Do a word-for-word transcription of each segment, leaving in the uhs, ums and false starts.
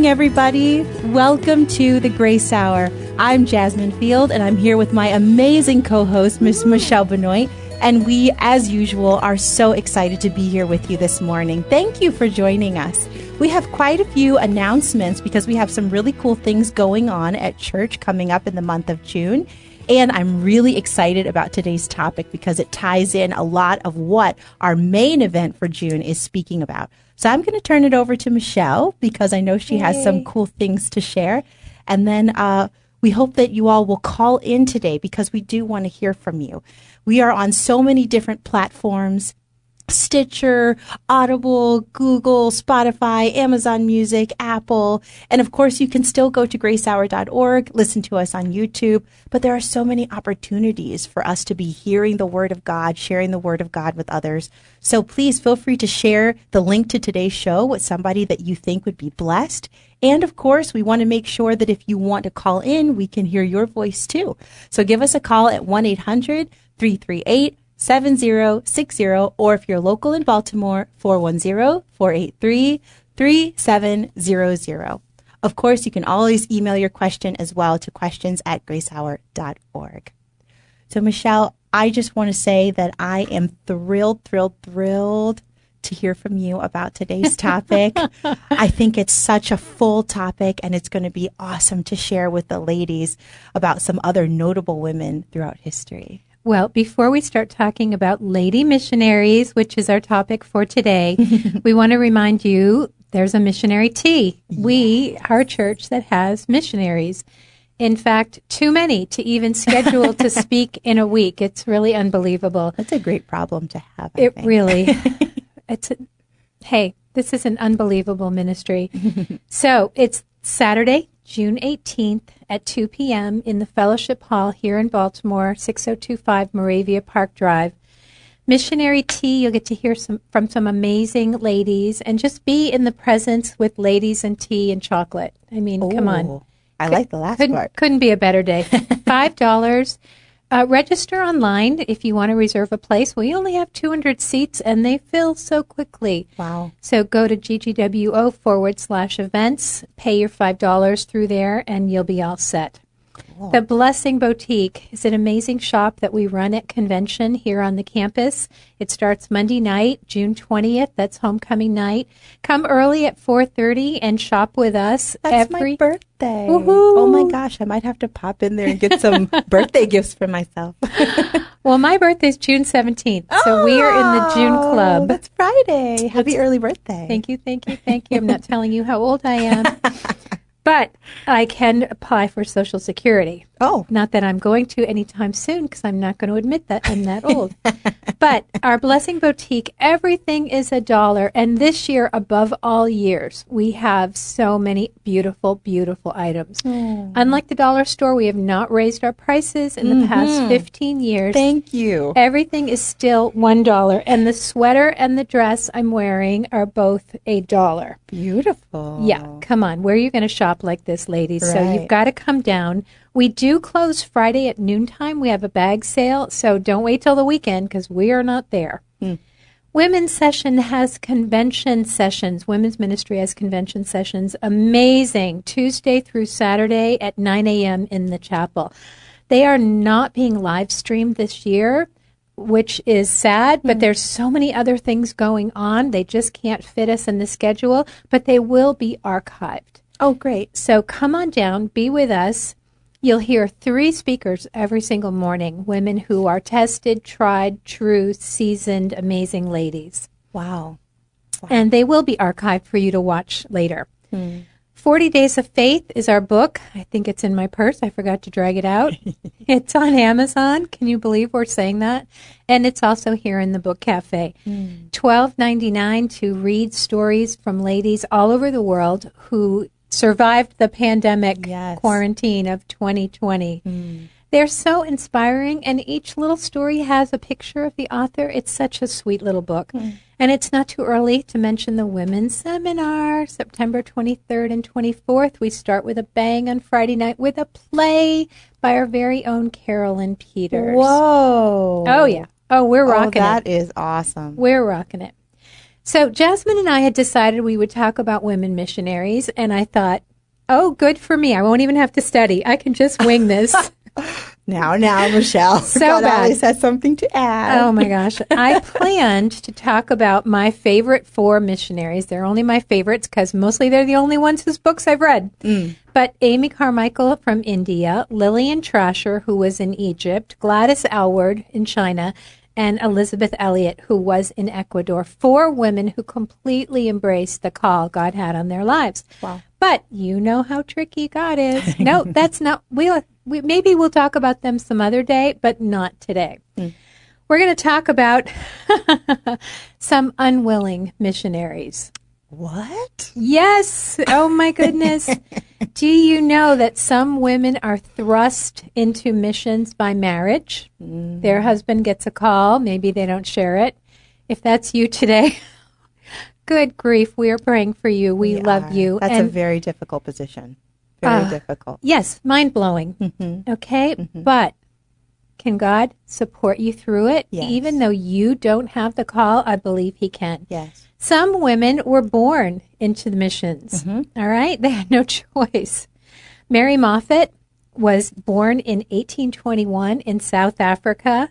morning, everybody. Welcome to the Grace Hour. I'm Jasmine Field, and I'm here with my amazing co-host, Miss Michelle Benoit. And we, as usual, are so excited to be here with you this morning. Thank you for joining us. We have quite a few announcements because we have some really cool things going on at church coming up in the month of June. And I'm really excited about today's topic because it ties in a lot of what our main event for June is speaking about. So I'm going to turn it over to Michelle because I know she Yay. has some cool things to share. And then uh, we hope that you all will call in today because we do want to hear from you. We are on so many different platforms: Stitcher, Audible, Google, Spotify, Amazon Music, Apple. And of course, you can still go to grace hour dot org, listen to us on YouTube. But there are so many opportunities for us to be hearing the Word of God, sharing the Word of God with others. So please feel free to share the link to today's show with somebody that you think would be blessed. And of course, we want to make sure that if you want to call in, we can hear your voice too. So give us a call at one eight hundred, three three eight, seven zero six zero, or if you're local in Baltimore, four one zero, four eight three, three seven zero zero. Of course, you can always email your question as well to questions at grace hour dot org. So, Michelle, I just want to say that I am thrilled, thrilled, thrilled to hear from you about today's topic. I think it's such a full topic, and it's going to be awesome to share with the ladies about some other notable women throughout history. Well, before we start talking about lady missionaries, which is our topic for today, we want to remind you there's a missionary tea. Yes. We are a church that has missionaries. In fact, too many to even schedule to speak in a week. It's really unbelievable. That's a great problem to have. I it think. really. It's a, hey, this is an unbelievable ministry. So it's Saturday, June eighteenth at two p.m. in the Fellowship Hall here in Baltimore, six oh two five Moravia Park Drive. Missionary tea, you'll get to hear some from some amazing ladies and just be in the presence with ladies and tea and chocolate. I mean, Ooh, come on. I like the last couldn't, part. Couldn't be a better day. five dollars. Uh, register online if you want to reserve a place. We only have two hundred seats, and they fill so quickly. Wow. So go to ggwo forward slash events, pay your five dollars through there, and you'll be all set. Cool. The Blessing Boutique is an amazing shop that we run at convention here on the campus. It starts Monday night, June twentieth. That's homecoming night. Come early at four thirty and shop with us. That's every my birthday. Woohoo. Oh, my gosh. I might have to pop in there and get some birthday gifts for myself. Well, my birthday's June seventeenth, so oh, we are in the June Club. That's Friday. Happy that's, early birthday. Thank you, thank you, thank you. I'm not telling you how old I am. But I can apply for Social Security. Oh. Not that I'm going to anytime soon because I'm not going to admit that I'm that old. But our Blessing Boutique, everything is a dollar. And this year, above all years, we have so many beautiful, beautiful items. Mm. Unlike the dollar store, we have not raised our prices in the mm-hmm. past fifteen years. Thank you. Everything is still one dollar. And the sweater and the dress I'm wearing are both a dollar. Beautiful. Yeah, come on. Where are you going to shop like this, ladies? Right. So you've got to come down. We do close Friday at noontime. We have a bag sale, so don't wait till the weekend because we are not there. Hmm. Women's Session has convention sessions. Women's Ministry has convention sessions. Amazing. Tuesday through Saturday at nine a.m. in the chapel. They are not being live streamed this year, which is sad, but mm. there's so many other things going on. They just can't fit us in the schedule, but they will be archived. Oh, great. So come on down, be with us. You'll hear three speakers every single morning, women who are tested, tried, true, seasoned, amazing ladies. Wow. wow. And they will be archived for you to watch later. Hmm. forty Days of Faith is our book. I think it's in my purse. I forgot to drag it out. It's on Amazon. Can you believe we're saying that? And it's also here in the Book Cafe. Hmm. twelve ninety-nine to read stories from ladies all over the world who survived the pandemic yes. quarantine of twenty twenty. Mm. They're so inspiring, and each little story has a picture of the author. It's such a sweet little book. Mm. And it's not too early to mention the Women's Seminar, September twenty-third and twenty-fourth. We start with a bang on Friday night with a play by our very own Carolyn Peters. Whoa. Oh, yeah. Oh, we're rocking oh, that it. That is awesome. We're rocking it. So Jasmine and I had decided we would talk about women missionaries, and I thought, oh, good for me. I won't even have to study. I can just wing this. Now, now, Michelle. So God bad. always has something to add. Oh, my gosh. I planned to talk about my favorite four missionaries. They're only my favorites because mostly they're the only ones whose books I've read. Mm. But Amy Carmichael from India, Lillian Trasher, who was in Egypt, Gladys Aylward in China, and Elizabeth Elliot, who was in Ecuador. Four women who completely embraced the call God had on their lives. Wow. But you know how tricky God is. No, that's not. We'll, we maybe we'll talk about them some other day, but not today. Mm. We're going to talk about some unwilling missionaries. What? Yes. Oh, my goodness. Do you know that some women are thrust into missions by marriage? Mm. Their husband gets a call. Maybe they don't share it. If that's you today, good grief. We are praying for you. We, we love are. you. That's and, a very difficult position. Very uh, difficult. Yes. Mind-blowing. Mm-hmm. Okay. Mm-hmm. But can God support you through it? Yes. Even though you don't have the call, I believe he can. Yes. Some women were born into the missions, mm-hmm. all right? They had no choice. Mary Moffat was born in eighteen twenty-one in South Africa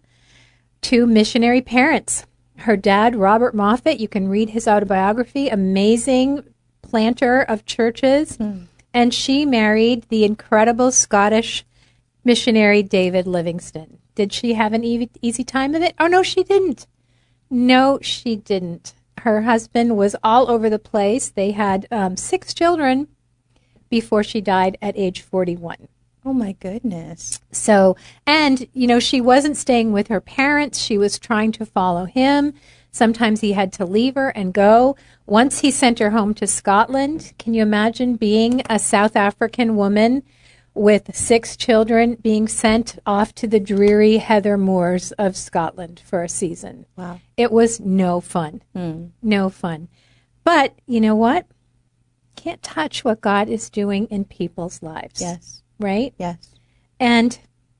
to missionary parents. Her dad, Robert Moffat, you can read his autobiography, amazing planter of churches, mm. and she married the incredible Scottish missionary David Livingstone. Did she have an e- easy time of it? Oh, no, she didn't. No, she didn't. Her husband was all over the place. They had um, six children before she died at age forty-one. Oh, my goodness. So, and, you know, she wasn't staying with her parents. She was trying to follow him. Sometimes he had to leave her and go. Once he sent her home to Scotland. Can you imagine being a South African woman with six children being sent off to the dreary heather moors of Scotland for a season? Wow. It was no fun. Mm. No fun. But you know what? Can't touch what God is doing in people's lives. Yes. Right? Yes. And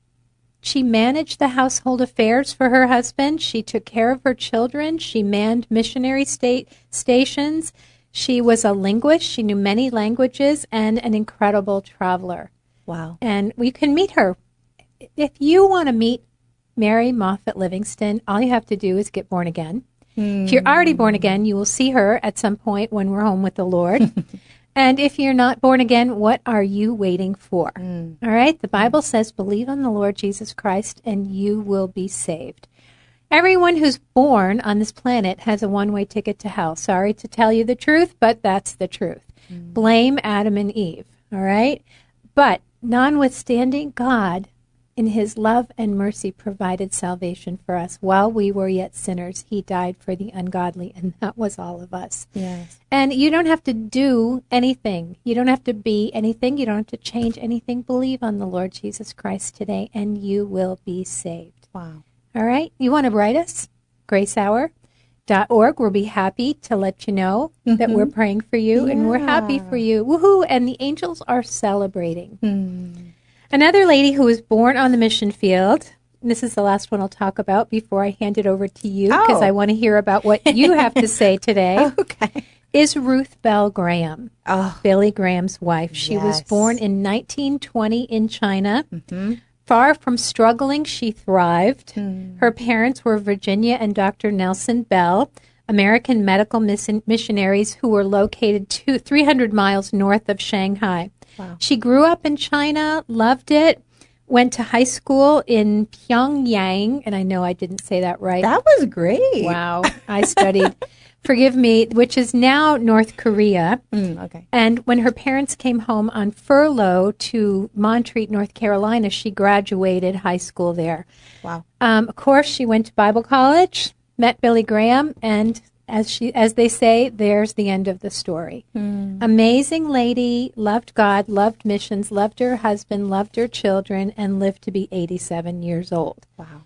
she managed the household affairs for her husband. She took care of her children. She manned missionary state stations. She was a linguist. She knew many languages and an incredible traveler. Wow. And we can meet her. If you want to meet Mary Moffat Livingstone, all you have to do is get born again. Mm. If you're already born again, you will see her at some point when we're home with the Lord. And if you're not born again, what are you waiting for? Mm. All right? The Bible says, believe on the Lord Jesus Christ and you will be saved. Everyone who's born on this planet has a one-way ticket to hell. Sorry to tell you the truth, but that's the truth. Mm. Blame Adam and Eve. All right? But notwithstanding, God, in his love and mercy, provided salvation for us. While we were yet sinners, he died for the ungodly, and that was all of us. Yes. And you don't have to do anything. You don't have to be anything. You don't have to change anything. Believe on the Lord Jesus Christ today, and you will be saved. Wow. All right? You want to write us? grace hour dot org. We'll be happy to let you know mm-hmm. that we're praying for you, yeah. and we're happy for you. Woohoo! And the angels are celebrating. Mm. Another lady who was born on the mission field, and this is the last one I'll talk about before I hand it over to you, because oh. I want to hear about what you have to say today, okay. is Ruth Bell Graham, oh. Billy Graham's wife. She yes. was born in nineteen twenty in China. Mm-hmm. Far from struggling, she thrived. Mm. Her parents were Virginia and Doctor Nelson Bell, American medical mission- missionaries who were located two, three hundred miles north of Shanghai. Wow. She grew up in China, loved it, went to high school in Pyongyang, and I know I didn't say that right. That was great. Wow. I studied, forgive me, which is now North Korea. Mm, okay. And when her parents came home on furlough to Montreat, North Carolina, she graduated high school there. Wow. Um, of course, she went to Bible college, met Billy Graham, and as she, as they say, there's the end of the story. Mm. Amazing lady, loved God, loved missions, loved her husband, loved her children, and lived to be eighty-seven years old. Wow.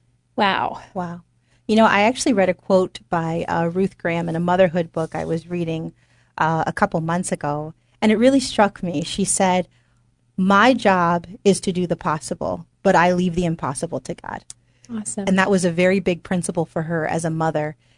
Wow. Wow. You know, I actually read a quote by uh, Ruth Graham in a motherhood book I was reading uh, a couple months ago, and it really struck me. She said, my job is to do the possible, but I leave the impossible to God. Awesome. And that was a very big principle for her as a mother.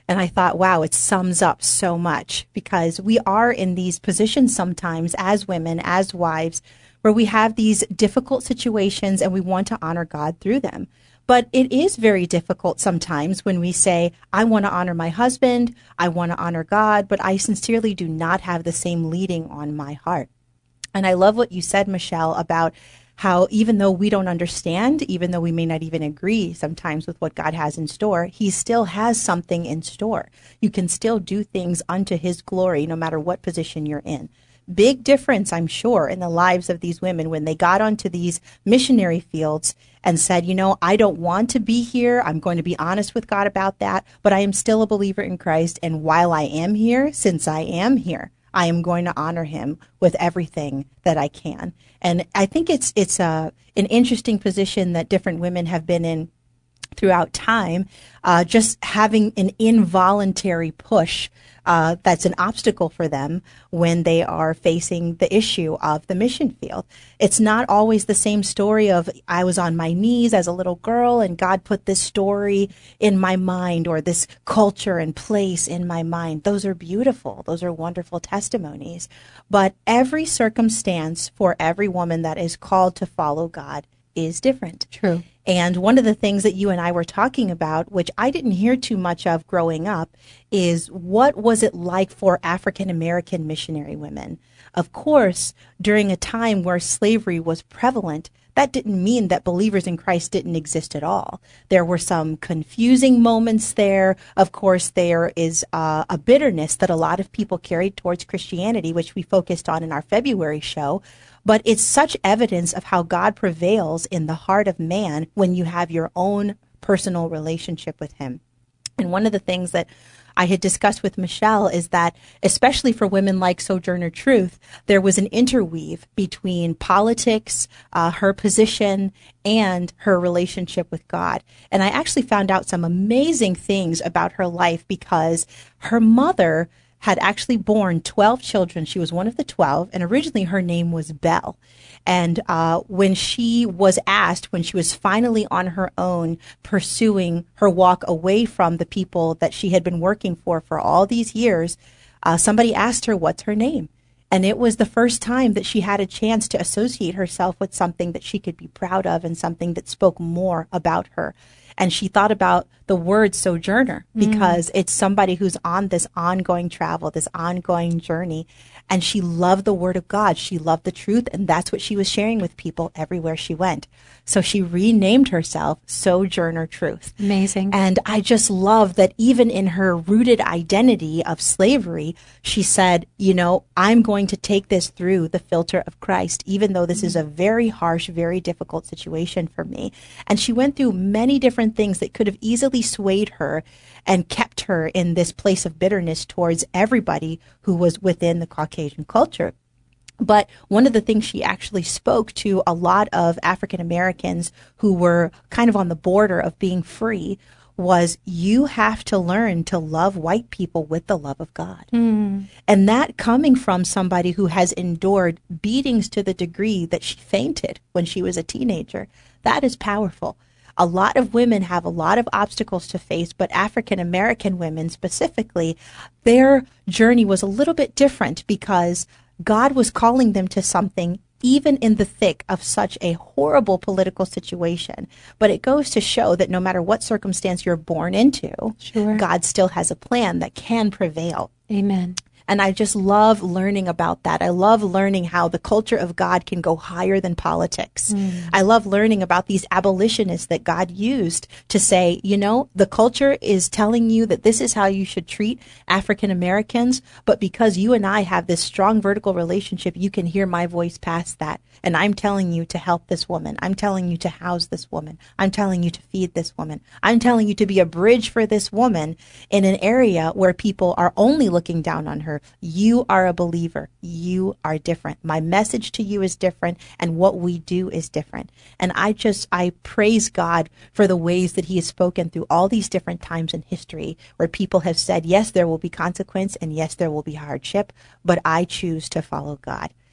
And I thought, wow, it sums up so much, because we are in these positions sometimes as women, as wives, where we have these difficult situations and we want to honor God through them. But it is very difficult sometimes when we say, I want to honor my husband, I want to honor God, but I sincerely do not have the same leading on my heart. And I love what you said, Michelle, about how even though we don't understand, even though we may not even agree sometimes with what God has in store, he still has something in store. You can still do things unto his glory, no matter what position you're in. Big difference, I'm sure, in the lives of these women when they got onto these missionary fields and said, you know, I don't want to be here. I'm going to be honest with God about that, but I am still a believer in Christ. And while I am here, since I am here, I am going to honor him with everything that I can. And I think it's it's a, an interesting position that different women have been in throughout time, uh, just having an involuntary push uh, that's an obstacle for them when they are facing the issue of the mission field. It's not always the same story of, I was on my knees as a little girl and God put this story in my mind, or this culture and place in my mind. Those are beautiful. Those are wonderful testimonies. But every circumstance for every woman that is called to follow God is different. True. And one of the things that you and I were talking about, which I didn't hear too much of growing up, is what was it like for African American missionary women? Of course, during a time where slavery was prevalent, that didn't mean that believers in Christ didn't exist at all. There were some confusing moments there. Of course, there is uh, a bitterness that a lot of people carried towards Christianity, which we focused on in our February show. But it's such evidence of how God prevails in the heart of man when you have your own personal relationship with him. And one of the things that I had discussed with Michelle is that, especially for women like Sojourner Truth, there was an interweave between politics, uh, her position, and her relationship with God. And I actually found out some amazing things about her life, because her mother had actually borne twelve children. She was one of the twelve, and originally her name was Belle. And uh, when she was asked, when she was finally on her own pursuing her walk away from the people that she had been working for for all these years, uh, somebody asked her, what's her name? And it was the first time that she had a chance to associate herself with something that she could be proud of and something that spoke more about her. And she thought about the word sojourner, because mm. it's somebody who's on this ongoing travel, this ongoing journey. And she loved the word of God. She loved the truth. And that's what she was sharing with people everywhere she went. So she renamed herself Sojourner Truth. Amazing. And I just love that even in her rooted identity of slavery, she said, you know, I'm going to take this through the filter of Christ, even though this mm. is a very harsh, very difficult situation for me. And she went through many different things that could have easily swayed her and kept her in this place of bitterness towards everybody who was within the Caucasian culture. But one of the things she actually spoke to a lot of African Americans who were kind of on the border of being free was, you have to learn to love white people with the love of God. Mm. And that coming from somebody who has endured beatings to the degree that she fainted when she was a teenager, that is powerful. A lot of women have a lot of obstacles to face, but African American women specifically, their journey was a little bit different, because God was calling them to something even in the thick of such a horrible political situation. But it goes to show that no matter what circumstance you're born into, sure, God still has a plan that can prevail. Amen. And I just love learning about that. I love learning how the culture of God can go higher than politics. Mm. I love learning about these abolitionists that God used to say, you know, the culture is telling you that this is how you should treat African Americans, but because you and I have this strong vertical relationship, you can hear my voice past that. And I'm telling you to help this woman. I'm telling you to house this woman. I'm telling you to feed this woman. I'm telling you to be a bridge for this woman in an area where people are only looking down on her. You are a believer. You are different. My message to you is different, and what we do is different. And I just, I praise God for the ways that he has spoken through all these different times in history where people have said, yes, there will be consequence, and yes, there will be hardship, but I choose to follow God.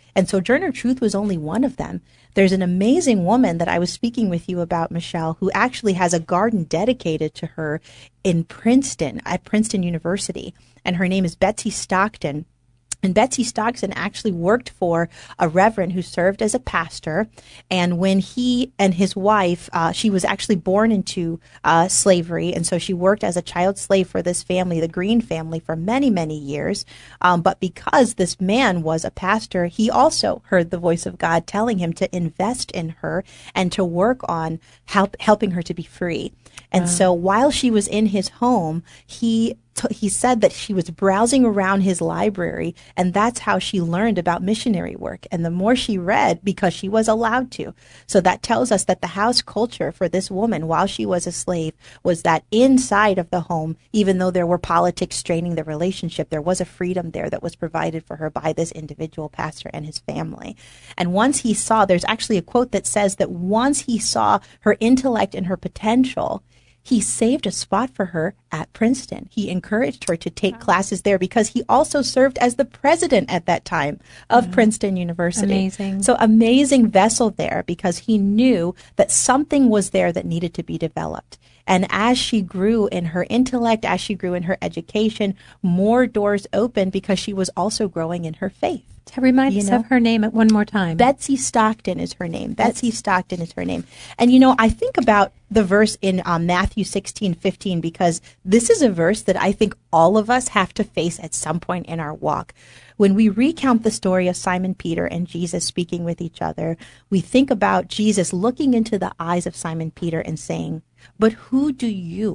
And Sojourner Truth was only one of them. There's an amazing woman that I was speaking with you about, Michelle, who actually has a garden dedicated to her in Princeton, at Princeton University. And her name is Betsy Stockton. And Betsy Stockton actually worked for a reverend who served as a pastor. And when he and his wife, uh, she was actually born into uh, slavery. And so she worked as a child slave for this family, the Green family, for many, many years. Um, but because this man was a pastor, he also heard the voice of God telling him to invest in her and to work on help, helping her to be free. And wow. so while she was in his home, he he said that she was browsing around his library, and that's how she learned about missionary work. And the more she read, because she was allowed to. So that tells us that the house culture for this woman, while she was a slave, was that inside of the home, even though there were politics straining the relationship, there was a freedom there that was provided for her by this individual pastor and his family. And once he saw, there's actually a quote that says that once he saw her intellect and her potential, he saved a spot for her at Princeton. He encouraged her to take wow. classes there because he also served as the president at that time of mm. Princeton University. Amazing. So amazing vessel there because he knew that something was there that needed to be developed. And as she grew in her intellect, as she grew in her education, more doors opened because she was also growing in her faith. To remind you us know? of her name one more time. Betsy Stockton is her name. Betsy Stockton is her name. And, you know, I think about the verse in um, Matthew sixteen fifteen because this is a verse that I think all of us have to face at some point in our walk. When we recount the story of Simon Peter and Jesus speaking with each other, we think about Jesus looking into the eyes of Simon Peter and saying, "But who do you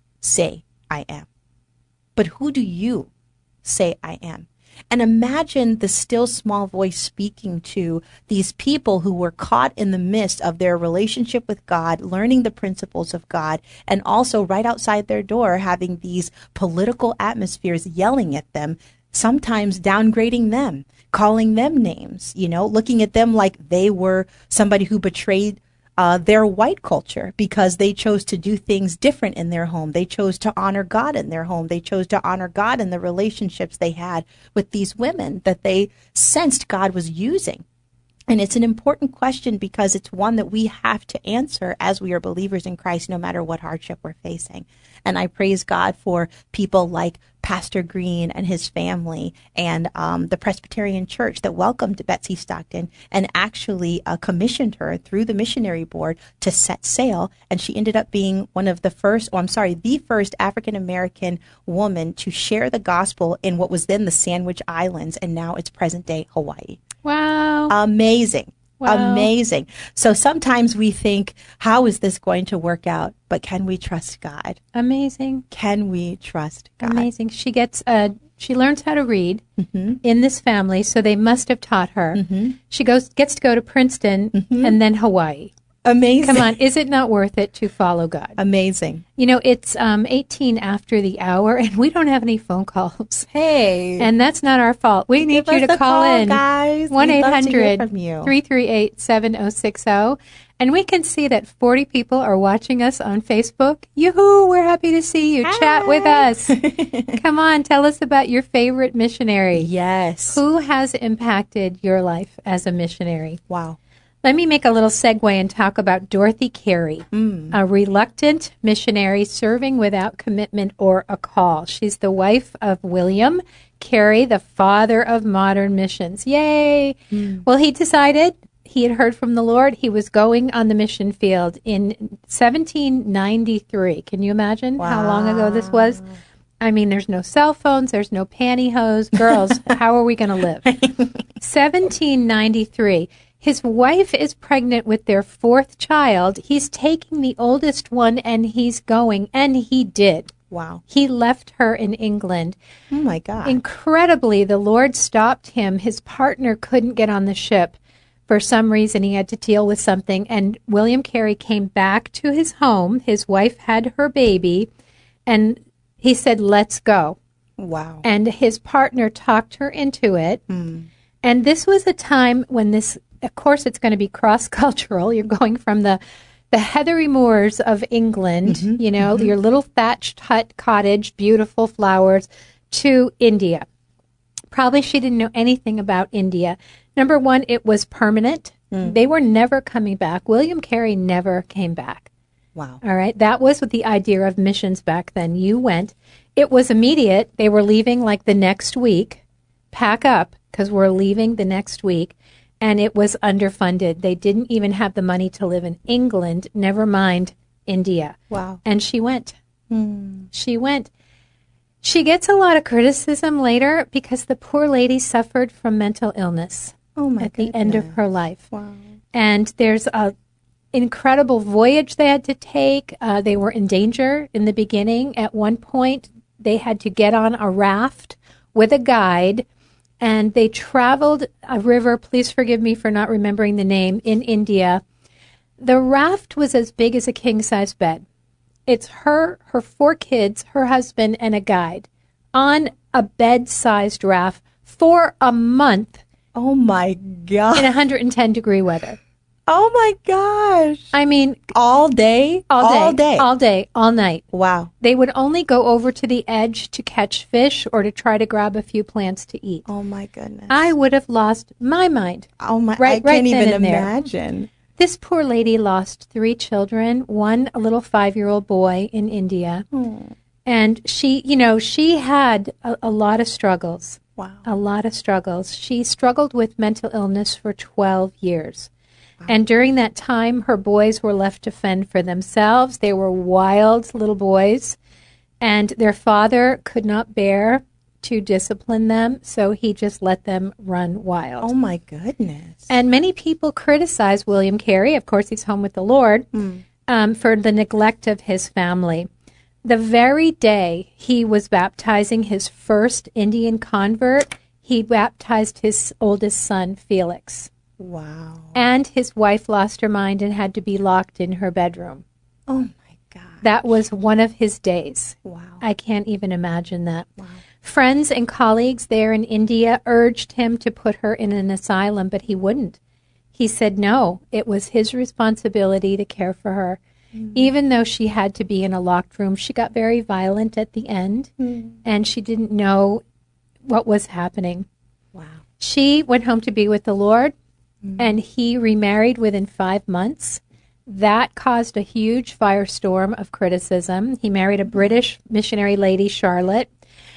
say I am? But who do you say I am?" And imagine the still small voice speaking to these people who were caught in the midst of their relationship with God, learning the principles of God, and also right outside their door having these political atmospheres yelling at them, sometimes downgrading them, calling them names, you know, looking at them like they were somebody who betrayed Uh, their white culture because they chose to do things different in their home. They chose to honor God in their home. They chose to honor God in the relationships they had with these women that they sensed God was using. And it's an important question because it's one that we have to answer as we are believers in Christ, no matter what hardship we're facing. And I praise God for people like Pastor Green and his family and um, the Presbyterian Church that welcomed Betsy Stockton and actually uh, commissioned her through the missionary board to set sail. And she ended up being one of the first, oh, I'm sorry, the first African-American woman to share the gospel in what was then the Sandwich Islands, and now it's present-day Hawaii. Wow. Amazing. Wow. Amazing. So sometimes we think, how is this going to work out? But can we trust God? Amazing. Can we trust God? Amazing. She gets, uh, she learns how to read mm-hmm. in this family, so they must have taught her. Mm-hmm. She goes, gets to go to Princeton mm-hmm. and then Hawaii. Amazing. Come on, is it not worth it to follow God? Amazing. You know, it's um, eighteen after the hour, and we don't have any phone calls. Hey. And that's not our fault. We need Give you to call, call in. guys. one eight hundred three three eight seven oh six oh. And we can see that forty people are watching us on Facebook. Yoo-hoo, we're happy to see you. Hi. Chat with us. Come on, tell us about your favorite missionary. Yes. Who has impacted your life as a missionary? Wow. Let me make a little segue and talk about Dorothy Carey, mm. a reluctant missionary serving without commitment or a call. She's the wife of William Carey, the father of modern missions. Yay! Mm. Well, he decided he had heard from the Lord. He was going on the mission field in seventeen ninety-three. Can you imagine wow. how long ago this was? I mean, there's no cell phones, there's no pantyhose. Girls, how are we going to live? seventeen ninety-three. His wife is pregnant with their fourth child. He's taking the oldest one, and he's going, and he did. Wow. He left her in England. Oh, my God. Incredibly, the Lord stopped him. His partner couldn't get on the ship. For some reason, he had to deal with something, and William Carey came back to his home. His wife had her baby, and he said, let's go. Wow. And his partner talked her into it. Mm. And this was a time when this... Of course, it's going to be cross-cultural. You're going from the, the heathery moors of England, mm-hmm, you know, mm-hmm. your little thatched hut cottage, beautiful flowers, to India. Probably she didn't know anything about India. Number one, it was permanent. Mm. They were never coming back. William Carey never came back. Wow. All right. That was what the idea of missions back then. You went. It was immediate. They were leaving like the next week. Pack up because we're leaving the next week. And it was underfunded. They didn't even have the money to live in England, never mind India. Wow. And she went. Mm. She went. She gets a lot of criticism later because the poor lady suffered from mental illness oh my at goodness. the end of her life. Wow. And there's a incredible voyage they had to take. Uh, they were in danger in the beginning. At one point, they had to get on a raft with a guide, and they traveled a river, please forgive me for not remembering the name, in India. The raft was as big as a king-size bed. It's her, her four kids, her husband, and a guide on a bed-sized raft for a month. Oh, my God. In one hundred ten degree weather. Oh, my gosh. I mean... All day? All day. All day. All day. All night. Wow. They would only go over to the edge to catch fish or to try to grab a few plants to eat. Oh, my goodness. I would have lost my mind. Oh, my... Right, I can't right even then imagine. There. This poor lady lost three children, one a little five-year-old boy in India. Hmm. And she, you know, she had a, a lot of struggles. Wow. A lot of struggles. She struggled with mental illness for twelve years. Wow. And during that time, her boys were left to fend for themselves. They were wild little boys. And their father could not bear to discipline them, so he just let them run wild. Oh, my goodness. And many people criticize William Carey, of course he's home with the Lord, mm. um, for the neglect of his family. The very day he was baptizing his first Indian convert, he baptized his oldest son, Felix. Wow. And his wife lost her mind and had to be locked in her bedroom. Oh, my God. That was one of his days. Wow. I can't even imagine that. Wow. Friends and colleagues there in India urged him to put her in an asylum, but he wouldn't. He said no, it was his responsibility to care for her. Mm. Even though she had to be in a locked room, she got very violent at the end, mm. and she didn't know what was happening. Wow. She went home to be with the Lord, mm. and he remarried within five months. That caused a huge firestorm of criticism. He married a British missionary lady, Charlotte.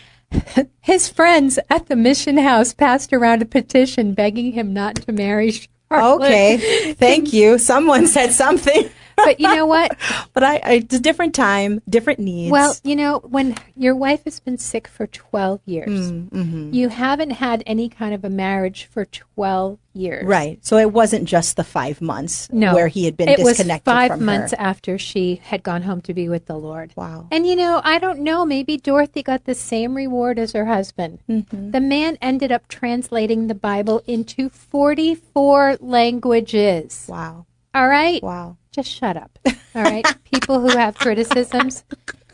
His friends at the mission house passed around a petition begging him not to marry Charlotte. Okay, thank you. Someone said something. But you know what? But I, I, it's a different time, different needs. Well, you know, when your wife has been sick for twelve years, mm, mm-hmm. you haven't had any kind of a marriage for twelve years. Right. So it wasn't just the five months no, where he had been it disconnected was five from months her. after she had gone home to be with the Lord. Wow. And, you know, I don't know, maybe Dorothy got the same reward as her husband. Mm-hmm. The man ended up translating the Bible into forty-four languages. Wow. All right? Wow. Just shut up. All right? People who have criticisms.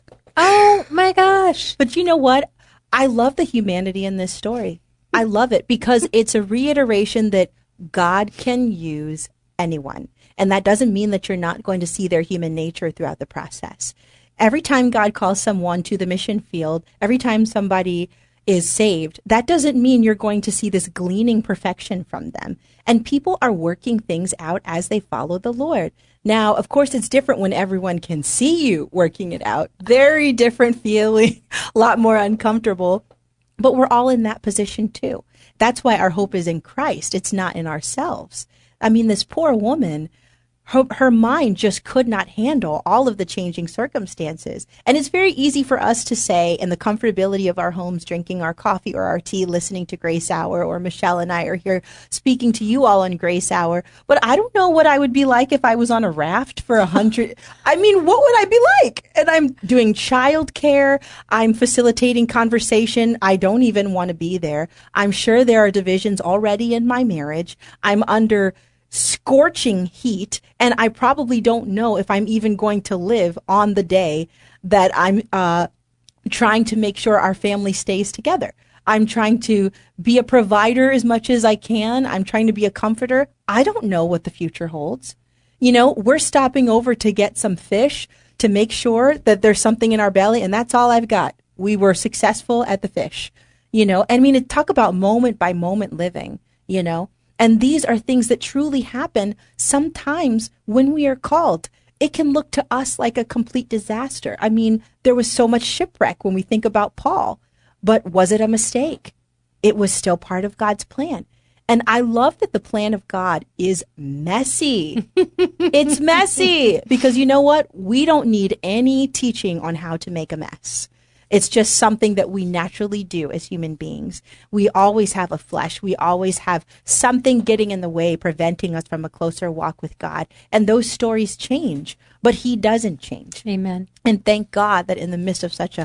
Oh, my gosh. But you know what? I love the humanity in this story. I love it because it's a reiteration that God can use anyone. And that doesn't mean that you're not going to see their human nature throughout the process. Every time God calls someone to the mission field, every time somebody is saved, that doesn't mean you're going to see this gleaning perfection from them. And people are working things out as they follow the Lord. Now, of course, it's different when everyone can see you working it out. Very different feeling, a lot more uncomfortable. But we're all in that position too. That's why our hope is in Christ. It's not in ourselves. I mean, this poor woman, her, her mind just could not handle all of the changing circumstances. And it's very easy for us to say in the comfortability of our homes, drinking our coffee or our tea, listening to Grace Hour, or Michelle and I are here speaking to you all on Grace Hour. But I don't know what I would be like if I was on a raft for a hundred. I mean, what would I be like? And I'm doing childcare. I'm facilitating conversation. I don't even want to be there. I'm sure there are divisions already in my marriage. I'm under scorching heat, and I probably don't know if I'm even going to live on the day that I'm uh, trying to make sure our family stays together. I'm trying to be a provider as much as I can. I'm trying to be a comforter. I don't know what the future holds. You know, we're stopping over to get some fish to make sure that there's something in our belly, and that's all I've got. We were successful at the fish. You know, I mean, it talk about moment by moment living, you know, and these are things that truly happen sometimes when we are called. It can look to us like a complete disaster. I mean, there was so much shipwreck when we think about Paul, but was it a mistake? It was still part of God's plan. And I love that the plan of God is messy. It's messy because you know what? We don't need any teaching on how to make a mess. It's just something that we naturally do as human beings. We always have a flesh. We always have something getting in the way, preventing us from a closer walk with God. And those stories change, but he doesn't change. Amen. And thank God that in the midst of such a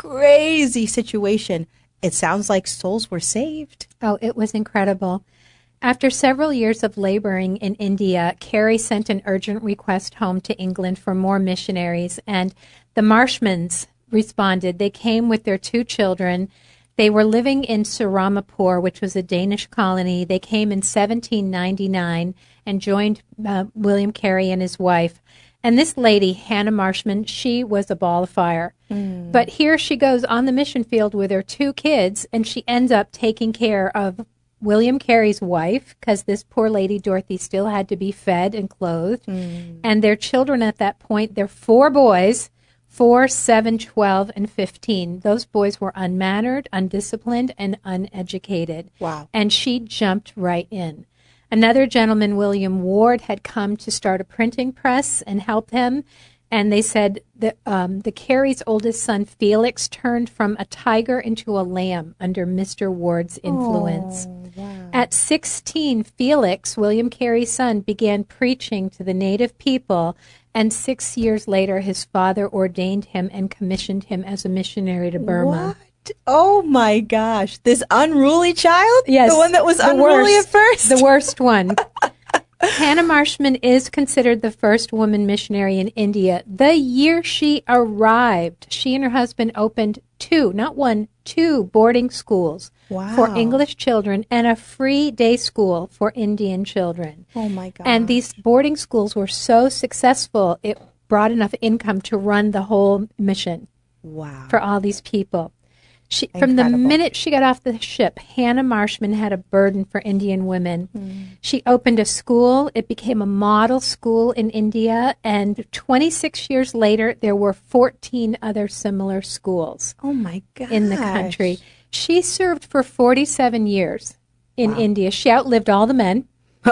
crazy situation, it sounds like souls were saved. Oh, it was incredible. After several years of laboring in India, Carey sent an urgent request home to England for more missionaries, and the Marshmans responded. They came with their two children. They were living in Saramapur, which was a Danish colony. They came in seventeen ninety-nine and joined uh, William Carey and his wife. And this lady, Hannah Marshman, she was a ball of fire. Mm. But here she goes on the mission field with her two kids, and she ends up taking care of William Carey's wife, because this poor lady, Dorothy, still had to be fed and clothed. Mm. And their children at that point, they're four boys, four, seven, twelve, and fifteen. Those boys were unmannered, undisciplined, and uneducated. Wow. And she jumped right in. Another gentleman, William Ward, had come to start a printing press and help him. And they said that um, the Carey's oldest son, Felix, turned from a tiger into a lamb under Mister Ward's influence. Oh, wow. At sixteen, Felix, William Carey's son, began preaching to the native people. And six years later, his father ordained him and commissioned him as a missionary to Burma. What? Oh, my gosh. This unruly child? Yes. The one that was the unruly worst, at first? The worst one. Hannah Marshman is considered the first woman missionary in India. The year she arrived, she and her husband opened two, not one, two boarding schools wow. for English children and a free day school for Indian children. Oh, my God. And these boarding schools were so successful, it brought enough income to run the whole mission. Wow. For all these people. She, from the minute she got off the ship, Hannah Marshman had a burden for Indian women. Mm. She opened a school. It became a model school in India. And twenty-six years later, there were fourteen other similar schools. Oh, my gosh. In the country. She served for forty-seven years in wow. India. She outlived all the men.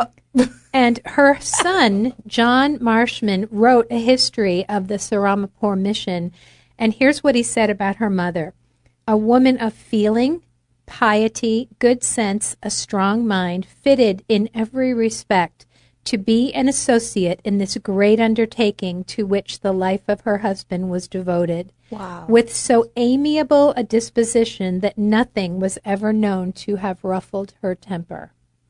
And her son, John Marshman, wrote a history of the Saramapur mission. And here's what he said about her mother. A woman of feeling, piety, good sense, a strong mind, fitted in every respect to be an associate in this great undertaking to which the life of her husband was devoted. Wow. With so amiable a disposition that nothing was ever known to have ruffled her temper.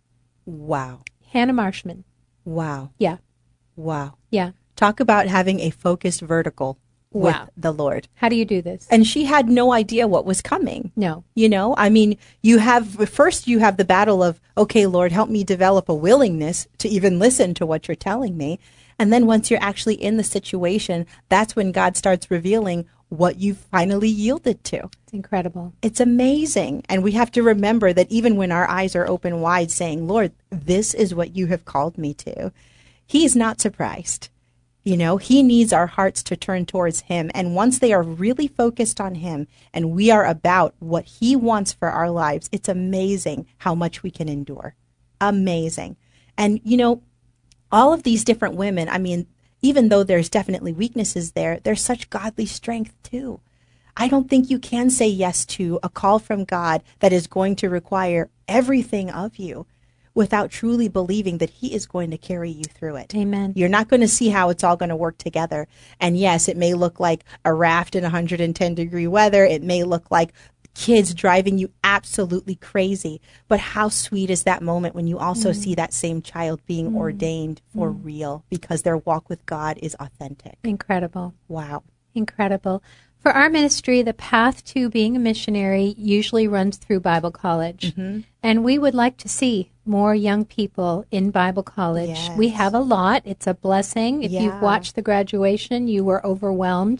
Wow. Hannah Marshman. Wow. Yeah. Wow. Yeah. Talk about having a focused vertical. With wow. the Lord. How do you do this? And she had no idea what was coming. No. You know, I mean, you have, first you have the battle of, okay, Lord, help me develop a willingness to even listen to what you're telling me. And then once you're actually in the situation, that's when God starts revealing what you finally yielded to. It's incredible. It's amazing. And we have to remember that even when our eyes are open wide saying, Lord, this is what you have called me to, he is not surprised. You know, he needs our hearts to turn towards him. And once they are really focused on him and we are about what he wants for our lives, it's amazing how much we can endure. Amazing. And, you know, all of these different women, I mean, even though there's definitely weaknesses there, there's such godly strength too. I don't think you can say yes to a call from God that is going to require everything of you without truly believing that he is going to carry you through it. Amen. You're not going to see how it's all going to work together. And yes, it may look like a raft in one hundred ten degree weather. It may look like kids driving you absolutely crazy. But how sweet is that moment when you also mm. see that same child being mm. ordained for mm. real because their walk with God is authentic. Incredible. Wow. Incredible. For our ministry, the path to being a missionary usually runs through Bible college. Mm-hmm. And we would like to see more young people in Bible college. Yes. We have a lot. It's a blessing. If yeah. you've watched the graduation, you were overwhelmed.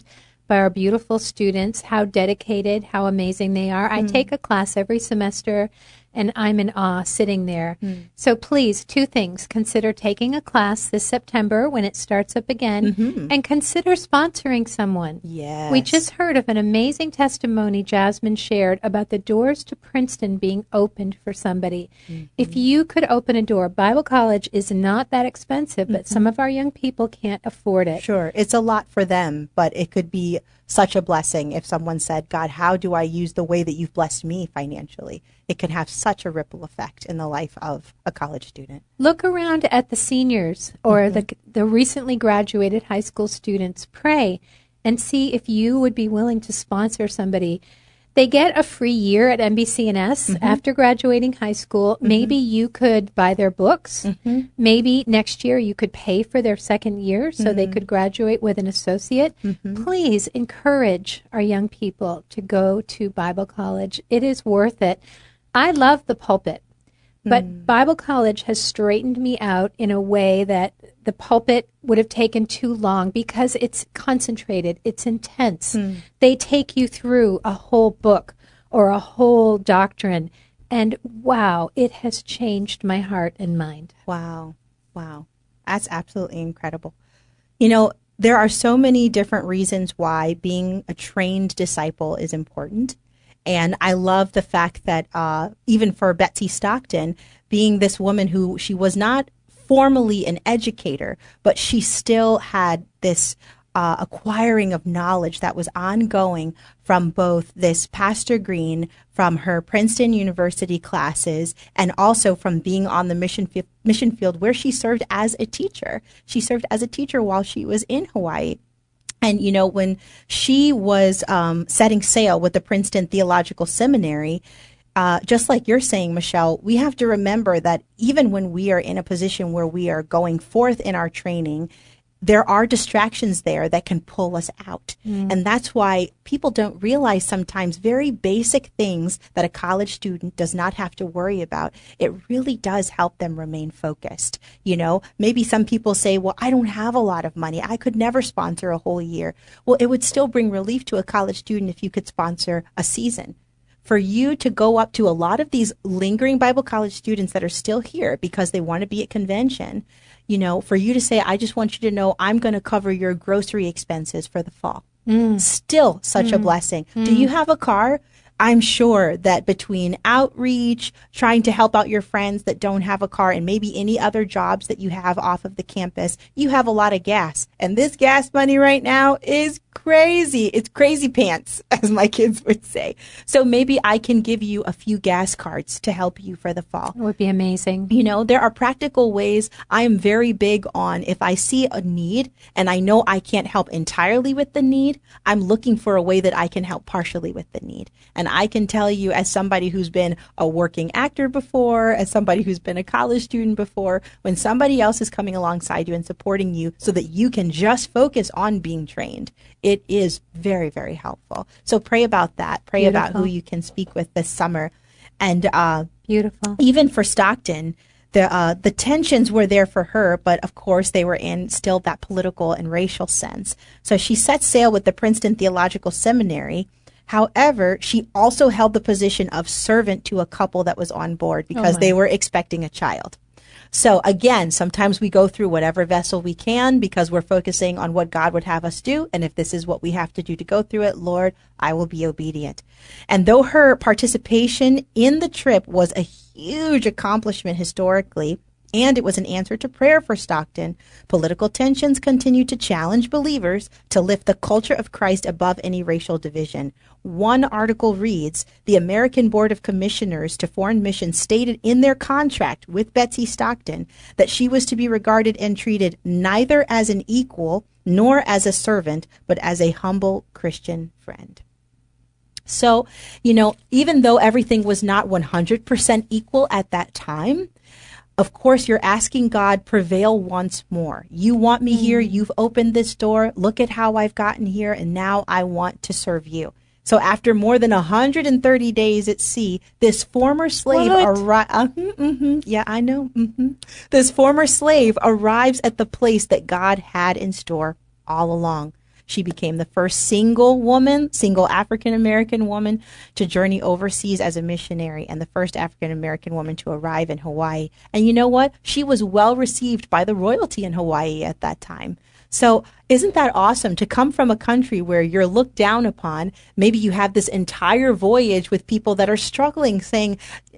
by our beautiful students, how dedicated, how amazing they are. Mm. I take a class every semester, and I'm in awe sitting there. Mm. So please, two things. Consider taking a class this September when it starts up again, mm-hmm. and consider sponsoring someone. Yes. We just heard of an amazing testimony Jasmine shared about the doors to Princeton being opened for somebody. Mm-hmm. If you could open a door, Bible college is not that expensive, but mm-hmm. some of our young people can't afford it. Sure. It's a lot for them, but it could be such a blessing if someone said, God, how do I use the way that you've blessed me financially? It can have such a ripple effect in the life of a college student. Look around at the seniors or mm-hmm. the the recently graduated high school students. Pray and see if you would be willing to sponsor somebody. They get a free year at N B C N S mm-hmm. after graduating high school. Mm-hmm. Maybe you could buy their books. Mm-hmm. Maybe next year you could pay for their second year so mm-hmm. they could graduate with an associate. Mm-hmm. Please encourage our young people to go to Bible college. It is worth it. I love the pulpit, but mm. Bible college has straightened me out in a way that the pulpit would have taken too long because it's concentrated, it's intense. Mm. They take you through a whole book or a whole doctrine, and wow, it has changed my heart and mind. Wow, wow. That's absolutely incredible. You know, there are so many different reasons why being a trained disciple is important. And I love the fact that uh, even for Betsy Stockton, being this woman who she was not formally an educator, but she still had this uh, acquiring of knowledge that was ongoing from both this Pastor Green, from her Princeton University classes, and also from being on the mission, fi- mission field where she served as a teacher. She served as a teacher while she was in Hawaii. And, you know, when she was um, setting sail with the Princeton Theological Seminary, uh, just like you're saying, Michelle, we have to remember that even when we are in a position where we are going forth in our training, there are distractions there that can pull us out. Mm. And that's why people don't realize sometimes very basic things that a college student does not have to worry about. It really does help them remain focused. You know, maybe some people say, well, I don't have a lot of money. I could never sponsor a whole year. Well, it would still bring relief to a college student if you could sponsor a season. For you to go up to a lot of these lingering Bible college students that are still here because they want to be at convention, you know, for you to say, I just want you to know I'm going to cover your grocery expenses for the fall. Mm. Still such mm. a blessing. Mm. Do you have a car? I'm sure that between outreach, trying to help out your friends that don't have a car, and maybe any other jobs that you have off of the campus, you have a lot of gas. And this gas money right now is crazy. It's crazy pants, as my kids would say. So maybe I can give you a few gas cards to help you for the fall. It would be amazing. You know, there are practical ways. I am very big on if I see a need and I know I can't help entirely with the need, I'm looking for a way that I can help partially with the need. And I can tell you, as somebody who's been a working actor before, as somebody who's been a college student before, when somebody else is coming alongside you and supporting you so that you can just focus on being trained, it is very, very helpful. So pray about that. Pray Beautiful. About who you can speak with this summer. And uh, Beautiful. Even for Stockton, the uh, the tensions were there for her, but of course they were in still that political and racial sense. So she set sail with the Princeton Theological Seminary. However, she also held the position of servant to a couple that was on board because oh they were expecting a child. So again, sometimes we go through whatever vessel we can because we're focusing on what God would have us do. And if this is what we have to do to go through it, Lord, I will be obedient. And though her participation in the trip was a huge accomplishment historically, and it was an answer to prayer for Stockton, political tensions continued to challenge believers to lift the culture of Christ above any racial division. One article reads, the American Board of Commissioners to Foreign Missions stated in their contract with Betsy Stockton that she was to be regarded and treated neither as an equal nor as a servant, but as a humble Christian friend. So, you know, even though everything was not one hundred percent equal at that time, of course, you're asking God, prevail once more. You want me here. You've opened this door. Look at how I've gotten here. And now I want to serve you. So after more than one hundred thirty days at sea, this former slave arrives. Uh-huh, uh-huh, yeah, I know. Uh-huh. This former slave arrives at the place that God had in store all along. She became the first single woman, single African-American woman to journey overseas as a missionary and the first African-American woman to arrive in Hawaii. And you know what? She was well received by the royalty in Hawaii at that time. So isn't that awesome to come from a country where you're looked down upon? Maybe you have this entire voyage with people that are struggling, saying,